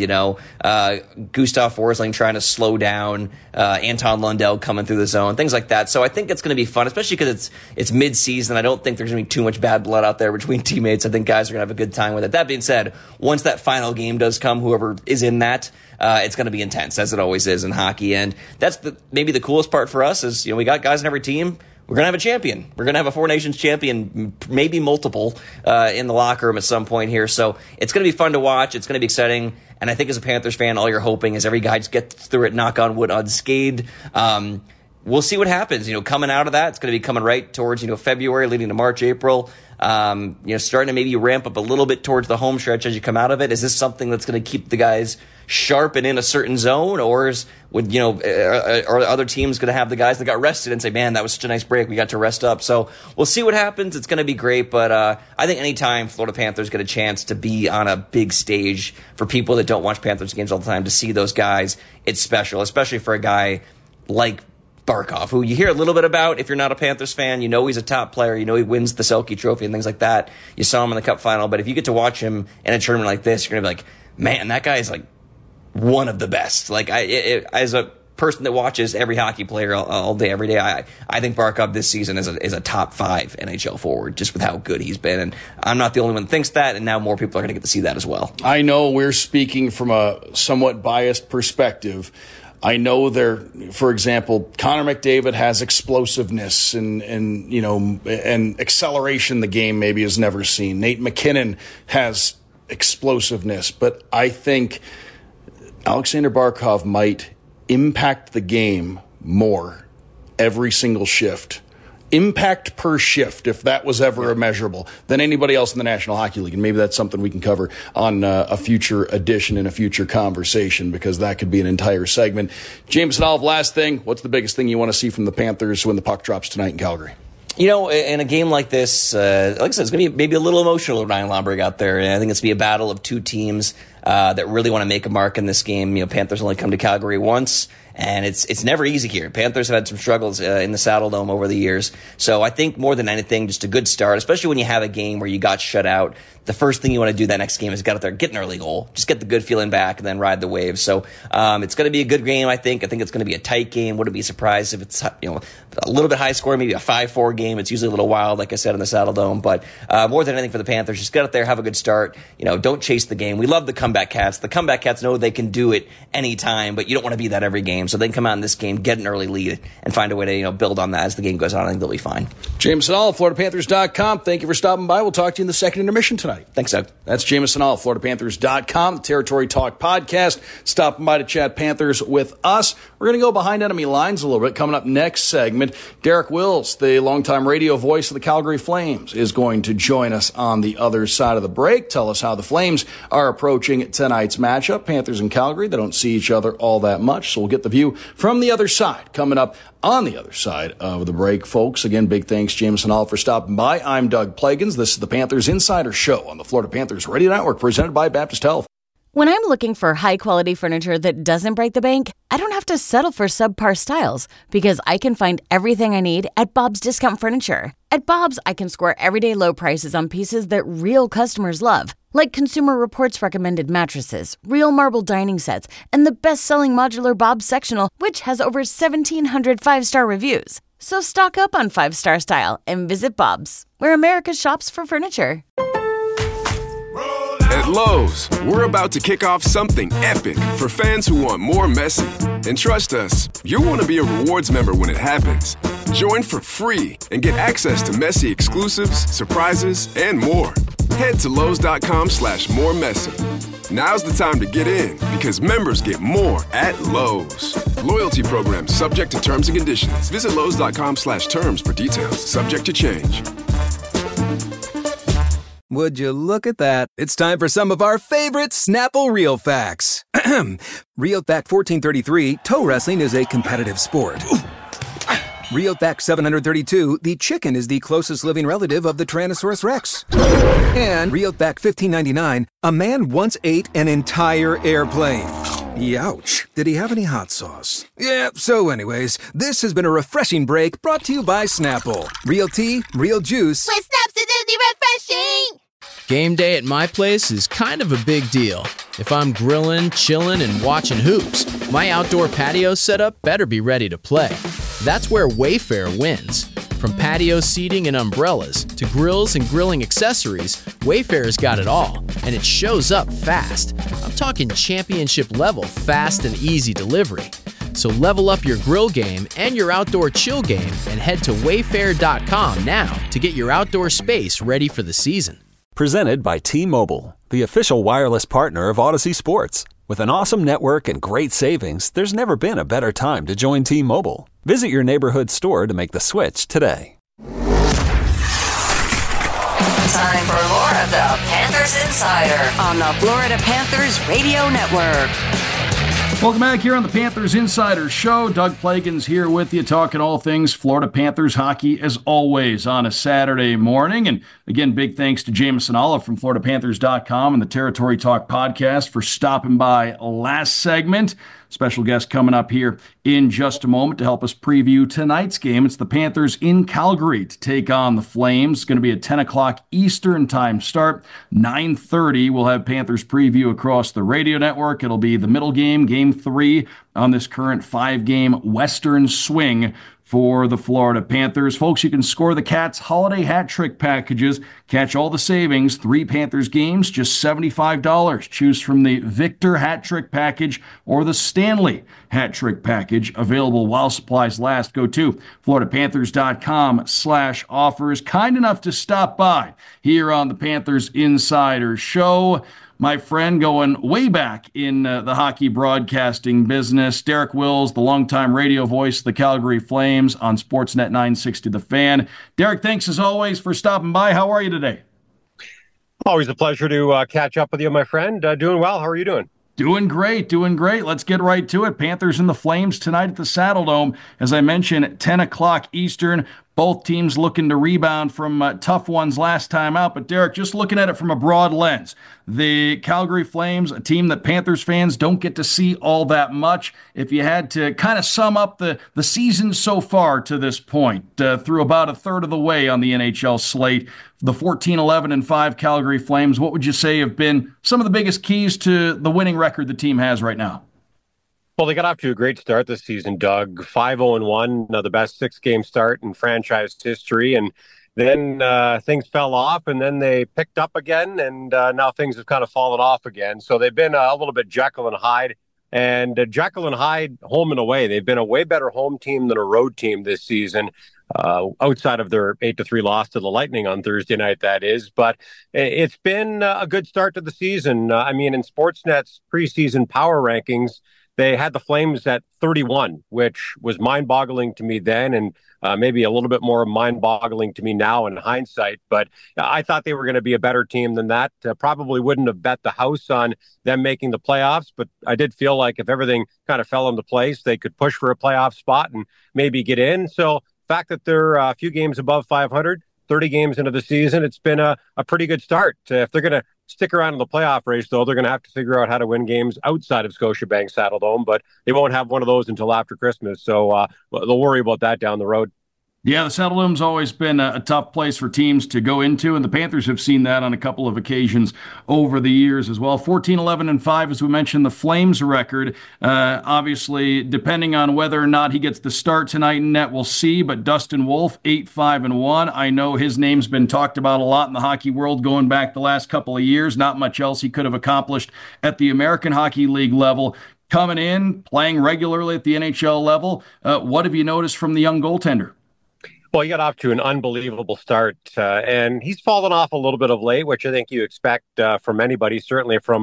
Gustav Forsling trying to slow down Anton Lundell coming through the zone, things like that. So I think it's going to be fun, especially because it's mid-season. I don't think there's going to be too much bad blood out there between teammates. I think guys are going to have a good time with it. That being said, once that final game does come, whoever is in that, it's going to be intense, as it always is in hockey. And that's maybe the coolest part for us is, we got guys in every team. We're going to have a champion. We're going to have a Four Nations champion, maybe multiple, in the locker room at some point here. So it's going to be fun to watch. It's going to be exciting. And I think as a Panthers fan, all you're hoping is every guy just gets through it, knock on wood, unscathed. We'll see what happens. Coming out of that, it's going to be coming right towards, February, leading to March, April. Starting to maybe ramp up a little bit towards the home stretch as you come out of it. Is this something that's going to keep the guys sharp and in a certain zone, or are other teams going to have the guys that got rested and say, man, that was such a nice break, we got to rest up? So we'll see what happens. It's going to be great, but I think anytime Florida Panthers get a chance to be on a big stage for people that don't watch Panthers games all the time, to see those guys, it's special, especially for a guy like Barkov, who you hear a little bit about if you're not a Panthers fan. He's a top player. He wins the Selke Trophy and things like that. You saw him in the Cup final. But if you get to watch him in a tournament like this, you're going to be like, man, that guy is like one of the best. Like, as a person that watches every hockey player all day, every day, I think Barkov this season is a top 5 NHL forward, just with how good he's been. And I'm not the only one that thinks that, and now more people are going to get to see that as well. I know we're speaking from a somewhat biased perspective. I know for example, Connor McDavid has explosiveness and acceleration the game maybe has never seen. Nate McKinnon has explosiveness, but I think Alexander Barkov might impact the game more every single shift. Impact per shift, if that was ever measurable, than anybody else in the National Hockey League. And maybe that's something we can cover on a future edition in a future conversation, because that could be an entire segment. Jameson Olive, last thing, what's the biggest thing you want to see from the Panthers when the puck drops tonight in Calgary? In a game like this, like I said, it's going to be maybe a little emotional with Ryan Lomberg out there. And I think it's going to be a battle of two teams that really want to make a mark in this game. Panthers only come to Calgary once, and it's never easy here. Panthers have had some struggles in the Saddle Dome over the years. So I think more than anything, just a good start, especially when you have a game where you got shut out. The first thing you want to do that next game is get out there, get an early goal, just get the good feeling back, and then ride the wave. So it's going to be a good game, I think. I think it's going to be a tight game. Wouldn't be surprised if it's a little bit high scoring, maybe a 5-4 game. It's usually a little wild, like I said, in the Saddle Dome. But more than anything for the Panthers, just get out there, have a good start. Don't chase the game. We love the comeback cats. The comeback cats know they can do it anytime, but you don't want to be that every game. So they can come out in this game, get an early lead, and find a way to build on that as the game goes on. I think they'll be fine. Jameson Olive, FloridaPanthers.com. Thank you for stopping by. We'll talk to you in the second intermission tonight. Thanks, Doug. That's Jameson Olive, FloridaPanthers.com, the Territory Talk podcast. Stopping by to chat Panthers with us. We're going to go behind enemy lines a little bit. Coming up next segment, Derek Wills, the longtime radio voice of the Calgary Flames, is going to join us on the other side of the break. Tell us how the Flames are approaching tonight's matchup. Panthers and Calgary, they don't see each other all that much, so we'll get the view from the other side coming up on the other side of the break, folks. Again, big thanks, Jameson Olive, for stopping by. I'm Doug Plagans. This is the Panthers Insider Show on the Florida Panthers Radio Network, presented by Baptist Health. When I'm looking for high-quality furniture that doesn't break the bank, I don't have to settle for subpar styles, because I can find everything I need at Bob's Discount Furniture. At Bob's, I can score everyday low prices on pieces that real customers love, like Consumer Reports recommended mattresses, real marble dining sets, and the best-selling modular Bob's Sectional, which has over 1,700 five-star reviews. So stock up on five-star style and visit Bob's, where America shops for furniture. At Lowe's, we're about to kick off something epic for fans who want more Messi. And trust us, you'll want to be a rewards member when it happens. Join for free and get access to Messi exclusives, surprises, and more. Head to Lowe's.com/moremessy. Now's the time to get in because members get more at Lowe's. Loyalty program subject to terms and conditions. Visit Lowe's.com/terms for details. Subject to change. Would you look at that? It's time for some of our favorite Snapple Real Facts. Real Fact 1433, toe wrestling is a competitive sport. Real Fact 732, the chicken is the closest living relative of the Tyrannosaurus Rex. And Real Fact 1599, a man once ate an entire airplane. Youch. Did he have any hot sauce? Yeah, so anyways, this has been a refreshing break brought to you by Snapple. Real tea, real juice. With Snap's acidity refreshing! Game day at my place is kind of a big deal. If I'm grilling, chilling, and watching hoops, my outdoor patio setup better be ready to play. That's where Wayfair wins. From patio seating and umbrellas to grills and grilling accessories, Wayfair's got it all, and it shows up fast. I'm talking championship level fast and easy delivery. So level up your grill game and your outdoor chill game and head to wayfair.com now to get your outdoor space ready for the season. Presented by T-Mobile, the official wireless partner of Odyssey Sports. With an awesome network and great savings, there's never been a better time to join T-Mobile. Visit your neighborhood store to make the switch today. Time for more of the Panthers Insider on the Florida Panthers Radio Network. Welcome back here on the Panthers Insider Show. Doug Plagens here with you, talking all things Florida Panthers hockey, as always, on a Saturday morning. And again, big thanks to Jameson Olive from FloridaPanthers.com and the Territory Talk podcast for stopping by last segment. Special guest coming up here in just a moment to help us preview tonight's game. It's the Panthers in Calgary to take on the Flames. It's going to be a 10 o'clock Eastern time start. 9:30, we'll have Panthers preview across the radio network. It'll be the middle game, Game 3, on this current 5-game Western swing for the Florida Panthers. Folks, you can score the Cats holiday hat trick packages. Catch all the savings. 3 Panthers games, just $75. Choose from the Victor hat trick package or the Stanley hat trick package. Available while supplies last. Go to FloridaPanthers.com/offers. Kind enough to stop by here on the Panthers Insider Show. My friend going way back in the hockey broadcasting business, Derek Wills, the longtime radio voice of the Calgary Flames on Sportsnet 960 The Fan. Derek, thanks as always for stopping by. How are you today? Always a pleasure to catch up with you, my friend. Doing well. How are you doing? Doing great. Let's get right to it. Panthers and the Flames tonight at the Saddle Dome. As I mentioned, 10 o'clock Eastern. Both teams looking to rebound from tough ones last time out. But, Derek, just looking at it from a broad lens, the Calgary Flames, a team that Panthers fans don't get to see all that much. If you had to kind of sum up the season so far to this point, through about a third of the way on the NHL slate, the 14-11-5 Calgary Flames, what would you say have been some of the biggest keys to the winning record the team has right now? Well, they got off to a great start this season, Doug. 5-0-1, the best 6-game start in franchise history. And then things fell off, and then they picked up again, and now things have kind of fallen off again. So they've been a little bit Jekyll and Hyde. And Jekyll and Hyde, home and away, they've been a way better home team than a road team this season, outside of their 8-3 loss to the Lightning on Thursday night, that is. But it's been a good start to the season. I mean, in Sportsnet's preseason power rankings, they had the Flames at 31, which was mind-boggling to me then, and maybe a little bit more mind-boggling to me now in hindsight. But I thought they were going to be a better team than that. Probably wouldn't have bet the house on them making the playoffs, but I did feel like if everything kind of fell into place, they could push for a playoff spot and maybe get in. So the fact that they're a few games above 500, 30 games into the season, it's been a pretty good start. If they're going to stick around in the playoff race, though, they're going to have to figure out how to win games outside of Scotiabank Saddledome, but they won't have one of those until after Christmas, so they'll worry about that down the road. Yeah, the Saddledome's always been a tough place for teams to go into, and the Panthers have seen that on a couple of occasions over the years as well. 14-11-5, as we mentioned, the Flames record. Obviously, depending on whether or not he gets the start tonight in net, we'll see, but Dustin Wolf, 8-5-1. I know his name's been talked about a lot in the hockey world going back the last couple of years. Not much else he could have accomplished at the American Hockey League level. Coming in, playing regularly at the NHL level, what have you noticed from the young goaltender? Well, he got off to an unbelievable start, and he's fallen off a little bit of late, which I think you expect from anybody, certainly from a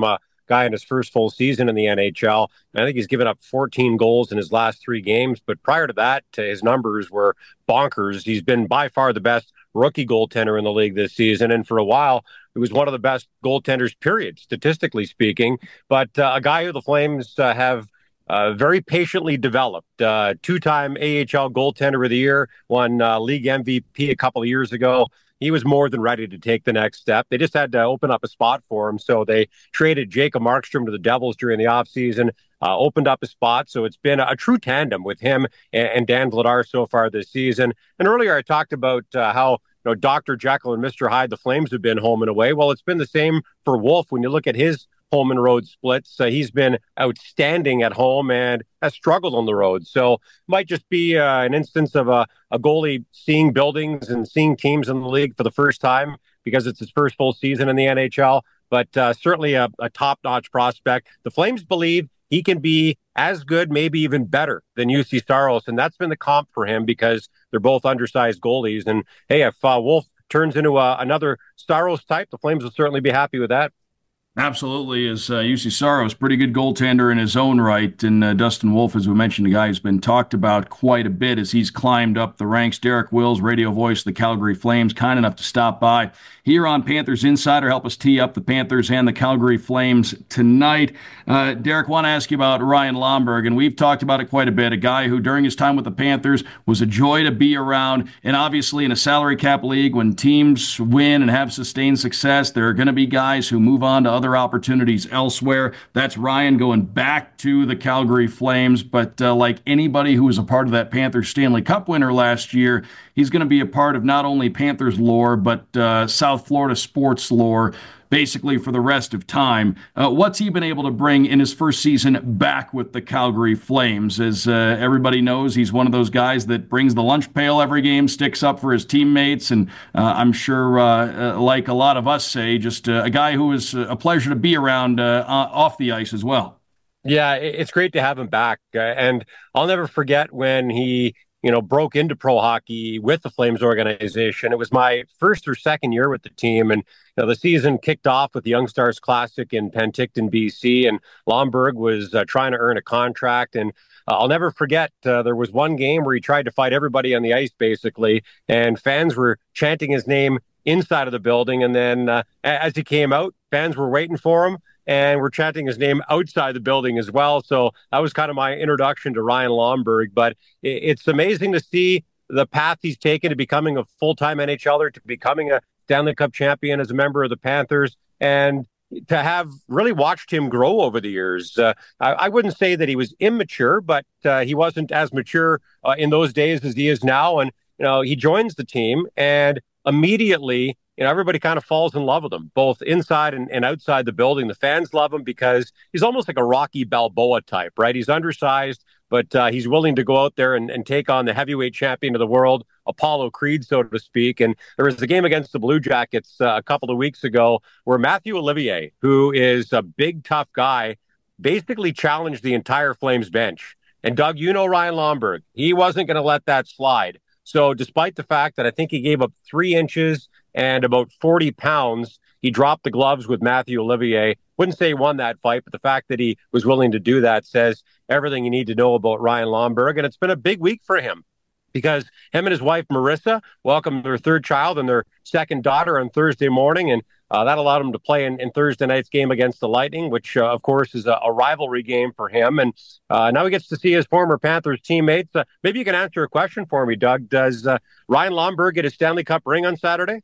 guy in his first full season in the NHL. And I think he's given up 14 goals in his last 3 games. But prior to that, his numbers were bonkers. He's been by far the best rookie goaltender in the league this season. And for a while, he was one of the best goaltenders, period, statistically speaking. But a guy who the Flames have very patiently developed. 2-time AHL goaltender of the year, won league MVP a couple of years ago. He was more than ready to take the next step. They just had to open up a spot for him. So they traded Jacob Markstrom to the Devils during the offseason, opened up a spot. So it's been a true tandem with him and Dan Vladar so far this season. And earlier I talked about how Dr. Jekyll and Mr. Hyde, the Flames have been home and away. Well, it's been the same for Wolf. When you look at his home and road splits, he's been outstanding at home and has struggled on the road. So it might just be an instance of a goalie seeing buildings and seeing teams in the league for the first time because it's his first full season in the NHL, but certainly a top-notch prospect. The Flames believe he can be as good, maybe even better than Juuse Saros, and that's been the comp for him because they're both undersized goalies. And hey, if Wolf turns into another Saros type, the Flames will certainly be happy with that. Absolutely, as Juuse Saros, pretty good goaltender in his own right, and Dustin Wolf, as we mentioned, a guy who's been talked about quite a bit as he's climbed up the ranks. Derek Wills, radio voice of the Calgary Flames, kind enough to stop by here on Panthers Insider, help us tee up the Panthers and the Calgary Flames tonight. Derek, want to ask you about Ryan Lomberg, and we've talked about it quite a bit, a guy who during his time with the Panthers was a joy to be around, and obviously in a salary cap league, when teams win and have sustained success, there are going to be guys who move on to other opportunities elsewhere. That's Ryan going back to the Calgary Flames, but like anybody who was a part of that Panthers Stanley Cup winner last year, he's going to be a part of not only Panthers lore, but South Florida sports lore, basically for the rest of time. What's he been able to bring in his first season back with the Calgary Flames? As everybody knows, he's one of those guys that brings the lunch pail every game, sticks up for his teammates, and I'm sure, like a lot of us say, just a guy who is a pleasure to be around off the ice as well. Yeah, it's great to have him back. And I'll never forget when he broke into pro hockey with the Flames organization. It was my first or second year with the team. And the season kicked off with the Young Stars Classic in Penticton, BC. And Lomberg was trying to earn a contract. And I'll never forget, there was one game where he tried to fight everybody on the ice, basically. And fans were chanting his name inside of the building. And then as he came out, fans were waiting for him and were chanting his name outside the building as well. So that was kind of my introduction to Ryan Lomberg. But it's amazing to see the path he's taken to becoming a full-time NHLer, to becoming a Stanley Cup champion as a member of the Panthers, and to have really watched him grow over the years. I wouldn't say that he was immature, but he wasn't as mature in those days as he is now. And, he joins the team and immediately, everybody kind of falls in love with him, both inside and outside the building. The fans love him because he's almost like a Rocky Balboa type, right? He's undersized, but he's willing to go out there and take on the heavyweight champion of the world, Apollo Creed, so to speak. And there was a game against the Blue Jackets a couple of weeks ago where Matthew Olivier, who is a big, tough guy, basically challenged the entire Flames bench. And Doug, Ryan Lomberg, he wasn't going to let that slide. So despite the fact that I think he gave up 3 inches and about 40 pounds, he dropped the gloves with Matthew Olivier. Wouldn't say he won that fight, but the fact that he was willing to do that says everything you need to know about Ryan Lomberg. And it's been a big week for him because him and his wife, Marissa, welcomed their 3rd child and their 2nd daughter on Thursday morning. And that allowed him to play in Thursday night's game against the Lightning, which, of course, is a rivalry game for him. And now he gets to see his former Panthers teammates. Maybe you can answer a question for me, Doug. Does Ryan Lomberg get his Stanley Cup ring on Saturday?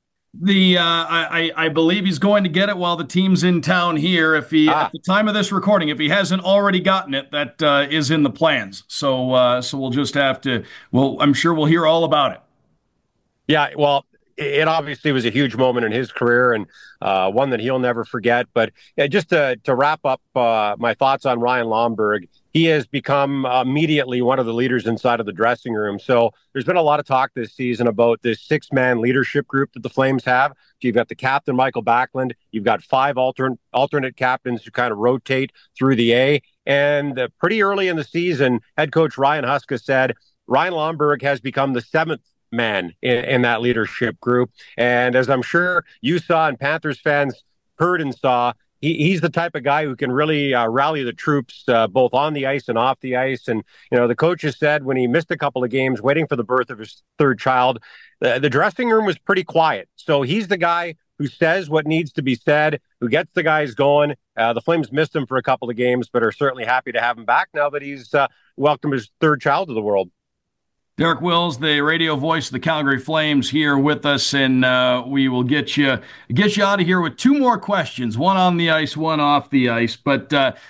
I believe he's going to get it while the team's in town here. If he, at the time of this recording, if he hasn't already gotten it, that is in the plans. So we'll just have to. Well, I'm sure we'll hear all about it. Yeah, well, it obviously was a huge moment in his career and one that he'll never forget. But just to wrap up my thoughts on Ryan Lomberg, he has become immediately one of the leaders inside of the dressing room. So there's been a lot of talk this season about this 6-man leadership group that the Flames have. You've got the captain, Michael Backlund. You've got 5 alternate captains who kind of rotate through the A. And pretty early in the season, head coach Ryan Huska said Ryan Lomberg has become the 7th man in that leadership group. And as I'm sure you saw and Panthers fans heard and saw, he's the type of guy who can really rally the troops both on the ice and off the ice. And, the coaches said when he missed a couple of games waiting for the birth of his third child, the dressing room was pretty quiet. So he's the guy who says what needs to be said, who gets the guys going. The Flames missed him for a couple of games, but are certainly happy to have him back now that he's welcomed his third child to the world. Derek Wills, the radio voice of the Calgary Flames, here with us, and we will get you out of here with two more questions, one on the ice, one off the ice. But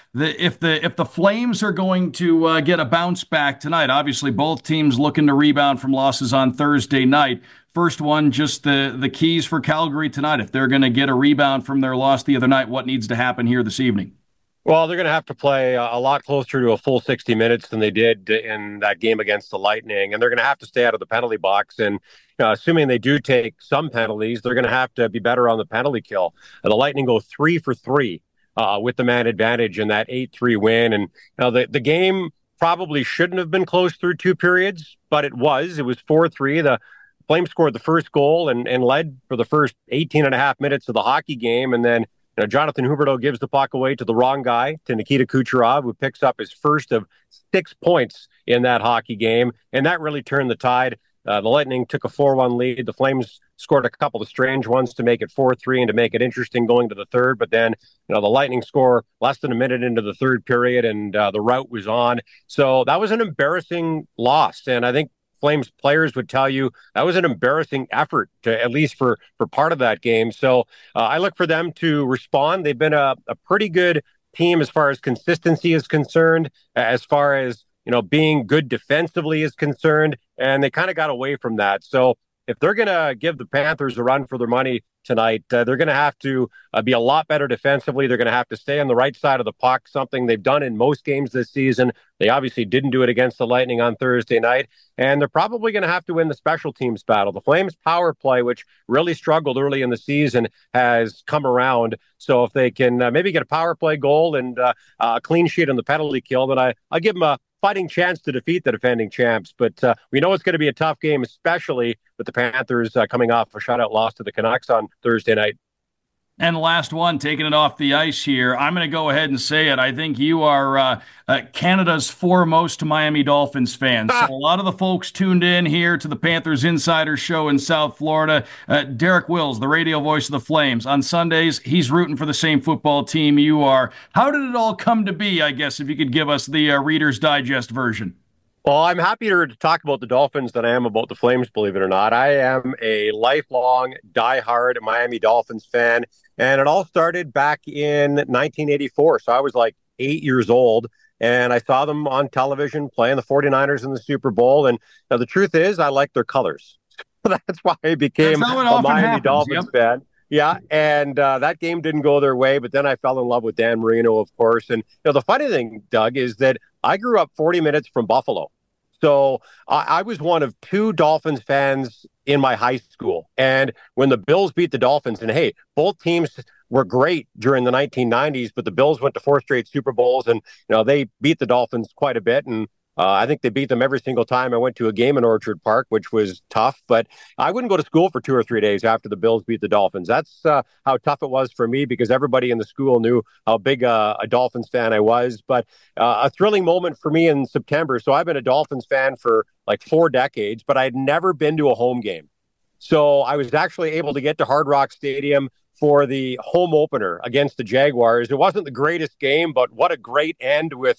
if the Flames are going to get a bounce back tonight, obviously both teams looking to rebound from losses on Thursday night. First one, just the keys for Calgary tonight. If they're going to get a rebound from their loss the other night, what needs to happen here this evening? Well, they're going to have to play a lot closer to a full 60 minutes than they did in that game against the Lightning, and they're going to have to stay out of the penalty box. And assuming they do take some penalties, they're going to have to be better on the penalty kill. And the Lightning go 3 for 3 with the man advantage in that 8-3 win. And the game probably shouldn't have been close through two periods, but it was. It was 4-3. The Flames scored the first goal and led for the first 18 and a half minutes of the hockey game, and then Jonathan Huberdeau gives the puck away to the wrong guy, to Nikita Kucherov, who picks up his first of 6 points in that hockey game. And that really turned the tide. The Lightning took a 4-1 lead. The Flames scored a couple of strange ones to make it 4-3 and to make it interesting going to the third. But then, the Lightning score less than a minute into the third period, and the rout was on. So that was an embarrassing loss. And I think Flames players would tell you that was an embarrassing effort, at least for part of that game. So I look for them to respond. They've been a pretty good team as far as consistency is concerned, as far as being good defensively is concerned, and they kind of got away from that. So if they're going to give the Panthers a run for their money tonight, they're going to have to be a lot better defensively. They're going to have to stay on the right side of the puck, something they've done in most games this season. They obviously didn't do it against the Lightning on Thursday night, and they're probably going to have to win the special teams battle. The Flames power play, which really struggled early in the season, has come around. So if they can maybe get a power play goal and a clean sheet on the penalty kill, then I give them a fighting chance to defeat the defending champs. But we know it's going to be a tough game, especially with the Panthers coming off a shutout loss to the Canucks on Thursday night. And the last one, taking it off the ice here, I'm going to go ahead and say it. I think you are Canada's foremost Miami Dolphins fan. So a lot of the folks tuned in here to the Panthers Insider Show in South Florida. Derek Wills, the radio voice of the Flames. On Sundays, he's rooting for the same football team you are. How did it all come to be, I guess, if you could give us the Reader's Digest version? Well, I'm happier to talk about the Dolphins than I am about the Flames, believe it or not. I am a lifelong, diehard Miami Dolphins fan, and it all started back in 1984. So I was like 8 years old, and I saw them on television playing the 49ers in the Super Bowl. And the truth is, I like their colors. That's why I became a Miami Dolphins fan. Yeah, and that game didn't go their way, but then I fell in love with Dan Marino, of course. And the funny thing, Doug, is that I grew up 40 minutes from Buffalo. So I was one of 2 Dolphins fans in my high school. And when the Bills beat the Dolphins, and hey, both teams were great during the 1990s, but the Bills went to 4 straight Super Bowls, and they beat the Dolphins quite a bit. And I think they beat them every single time I went to a game in Orchard Park, which was tough. But I wouldn't go to school for 2 or 3 days after the Bills beat the Dolphins. That's how tough it was for me, because everybody in the school knew how big a Dolphins fan I was. But a thrilling moment for me in September. So I've been a Dolphins fan for like 4 decades, but I had never been to a home game. So I was actually able to get to Hard Rock Stadium for the home opener against the Jaguars. It wasn't the greatest game, but what a great end with,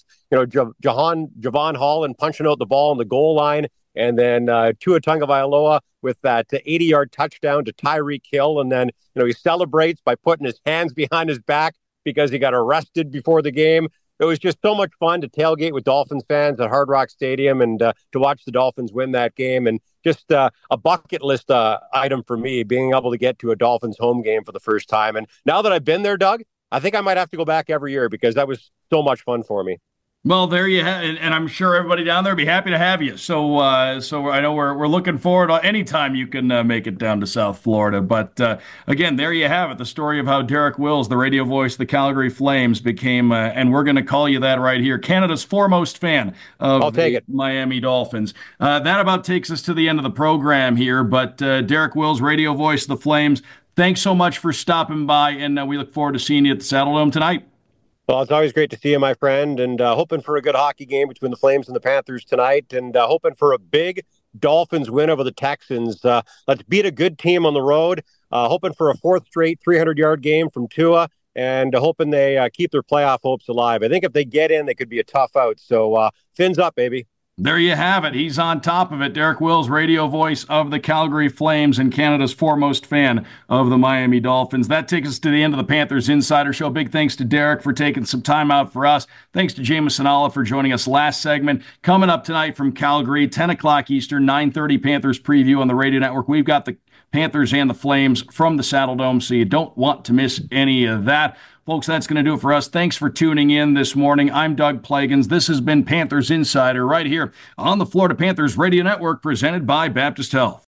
Javon Holland punching out the ball on the goal line, and then Tua Tagovailoa with that 80-yard touchdown to Tyreek Hill. And then, he celebrates by putting his hands behind his back because he got arrested before the game. It was just so much fun to tailgate with Dolphins fans at Hard Rock Stadium and to watch the Dolphins win that game. And just a bucket list item for me, being able to get to a Dolphins home game for the first time. And now that I've been there, Doug, I think I might have to go back every year because that was so much fun for me. Well, there you have it, and I'm sure everybody down there will be happy to have you. So I know we're looking forward to any time you can make it down to South Florida. But again, there you have it, the story of how Derek Wills, the radio voice of the Calgary Flames, became, and we're going to call you that right here, Canada's foremost fan of the Miami Dolphins. That about takes us to the end of the program here. But Derek Wills, radio voice of the Flames, thanks so much for stopping by, and we look forward to seeing you at the Saddledome tonight. Well, it's always great to see you, my friend, and hoping for a good hockey game between the Flames and the Panthers tonight, and hoping for a big Dolphins win over the Texans. Let's beat a good team on the road, hoping for a fourth straight 300-yard game from Tua, and hoping they keep their playoff hopes alive. I think if they get in, they could be a tough out. So fins up, baby. There you have it. He's on top of it. Derek Wills, radio voice of the Calgary Flames and Canada's foremost fan of the Miami Dolphins. That takes us to the end of the Panthers Insider Show. Big thanks to Derek for taking some time out for us. Thanks to Jameson Olive for joining us last segment. Coming up tonight from Calgary, 10 o'clock Eastern, 9:30 Panthers preview on the radio network. We've got the Panthers and the Flames from the Saddledome, so you don't want to miss any of that. Folks, that's going to do it for us. Thanks for tuning in this morning. I'm Doug Plagans. This has been Panthers Insider right here on the Florida Panthers Radio Network, presented by Baptist Health.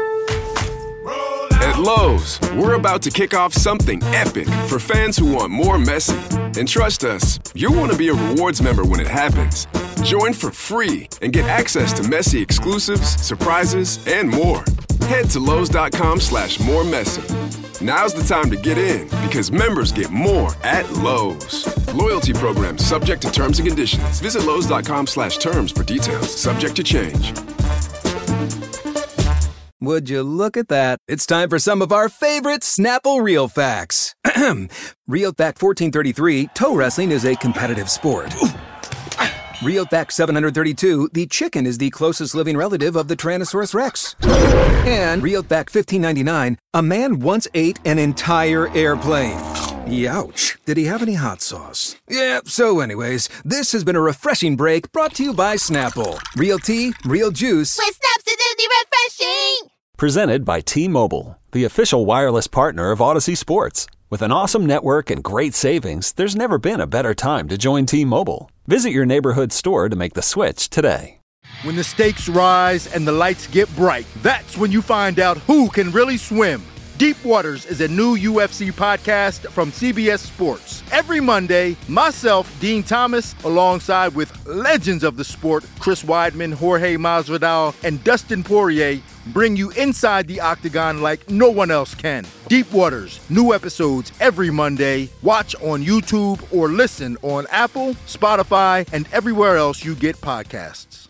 At Lowe's, we're about to kick off something epic for fans who want more Messi. And trust us, you'll want to be a rewards member when it happens. Join for free and get access to Messi exclusives, surprises, and more. Head to Lowe's.com/moremessy. Now's the time to get in because members get more at Lowe's. Loyalty program subject to terms and conditions. Visit Lowe's.com/terms for details. Subject to change. Would you look at that? It's time for some of our favorite Snapple Real Facts. Real Fact 1433, toe wrestling is a competitive sport. Real Fact 732, the chicken is the closest living relative of the Tyrannosaurus Rex. And Real Fact 1599, a man once ate an entire airplane. Youch. Did he have any hot sauce? Yeah, so anyways, this has been a refreshing break brought to you by Snapple. Real tea, real juice. With Snaps, it's refreshing! Presented by T-Mobile, the official wireless partner of Odyssey Sports. With an awesome network and great savings, there's never been a better time to join T-Mobile. Visit your neighborhood store to make the switch today. When the stakes rise and the lights get bright, that's when you find out who can really swim. Deep Waters is a new UFC podcast from CBS Sports. Every Monday, myself, Dean Thomas, alongside with legends of the sport, Chris Weidman, Jorge Masvidal, and Dustin Poirier, bring you inside the octagon like no one else can. Deep Waters, new episodes every Monday. Watch on YouTube or listen on Apple, Spotify, and everywhere else you get podcasts.